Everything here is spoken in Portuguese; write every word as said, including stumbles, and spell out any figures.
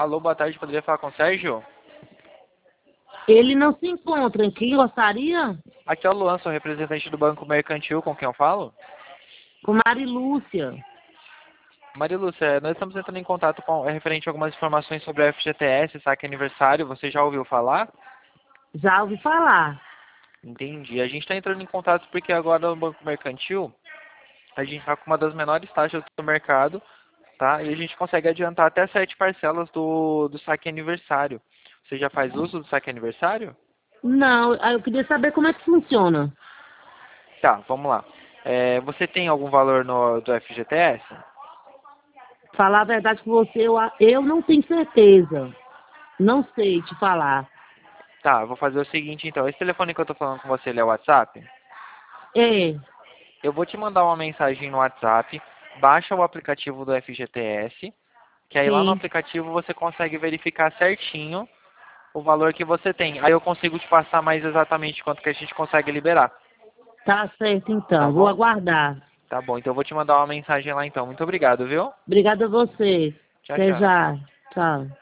Alô, boa tarde, poderia falar com o Sérgio? Ele não se encontra aqui, gostaria? Aqui é o Luan, sou representante do Banco Mercantil, com quem eu falo? Com Marilúcia. Marilúcia, nós estamos entrando em contato com, é, referente a algumas informações sobre o F G T S, saque aniversário, você já ouviu falar? Já ouvi falar. Entendi. A gente está entrando em contato porque agora no Banco Mercantil, a gente está com uma das menores taxas do mercado, tá? E a gente consegue adiantar até sete parcelas do, do saque aniversário. Você já faz uso do saque aniversário? Não, aí eu queria saber como é que funciona. Tá, vamos lá. É, você tem algum valor no, do F G T S? Falar a verdade com você, eu, eu não tenho certeza. Não sei te falar. Tá, eu vou fazer o seguinte então. Esse telefone que eu tô falando com você, ele é o WhatsApp? É, Eu vou te mandar uma mensagem no WhatsApp, baixa o aplicativo do F G T S, que aí lá no sim. aplicativo você consegue verificar certinho o valor que você tem. Aí eu consigo te passar mais exatamente quanto que a gente consegue liberar. Tá certo Tá então, vou bom? aguardar. Tá bom, então eu vou te mandar uma mensagem lá então. Muito obrigado, viu? Obrigada a você. Tchau, Até tchau. já. Tchau.